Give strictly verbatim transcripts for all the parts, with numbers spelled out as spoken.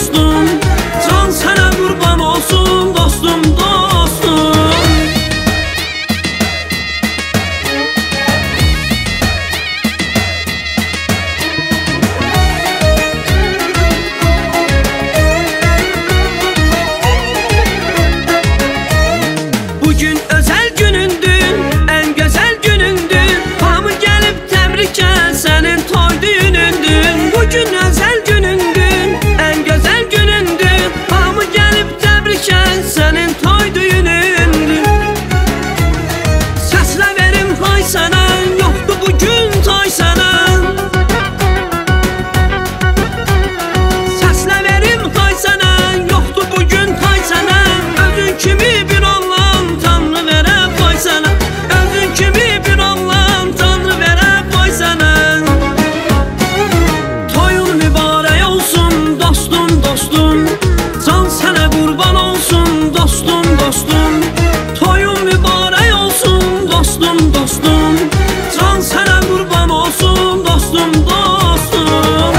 dostum. Can sənə qurban olsun dostum, dostum. Bugün özel günündür, en güzel günündür. Hamı gelip təbrikə, sənin toy düğünündür. Bugün özel günündür, en güzel günündür. Hamı gelip təbrikə, sənin toy düğünündür. Səslə verim hay sənə, yoxdur bugün toy sənə. Səslə verim hay sənə, yoxdur bugün toy sənə. Özün kimi bir oğlan Tanrı verə qoy sənə. Özün kimi bir oğlan Tanrı verə qoy sənə. Toyun mübarək olsun dostum, dostum. Can sənə qurban olsun dostum, dostum. Toyun mübarək olsun dostum, dostum. Can sənə qurban olsun dostum, dostum.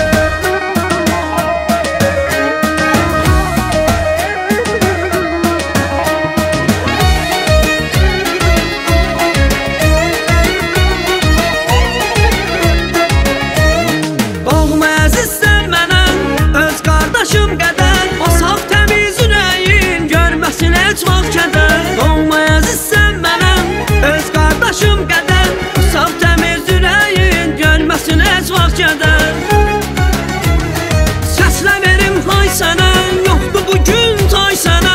Oğlum əzizsən mənə, öz qardaşım qədər. O saf təmiz ürəyin görməsin heç vaxt kədər. Oğlum əzizsən mənə, öz qardaşım qədər. O saf təmiz ürəyin görməsin heç vaxt kədər. Səslə verim hay sənə, yoxdur bugün toy sənə.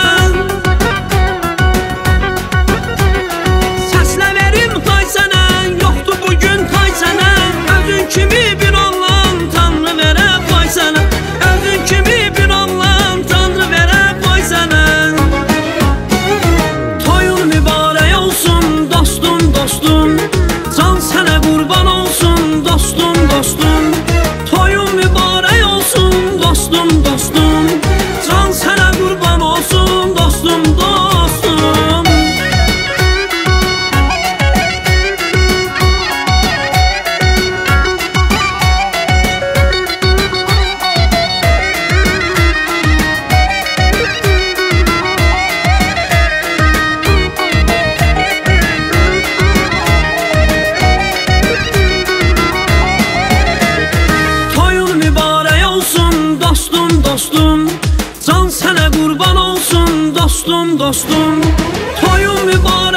Səslə verim hay sənə, yoxdur bugün toy sənə. Özün kimi bir oğlan Tanrı verə qoy sənə. Özün kimi bir oğlan Tanrı verə qoy sənə. Toyun mübarək olsun dostum, dostum. Can sənə qurban olsun dostum, dostum. Toyun mübarək olsun dostum, dostum. Can sənə qurban olsun dostum, dostum. Toyun mübarək olsun dostum, dostum. Can sənə qurban olsun dostum, dostum. Toyun mübarək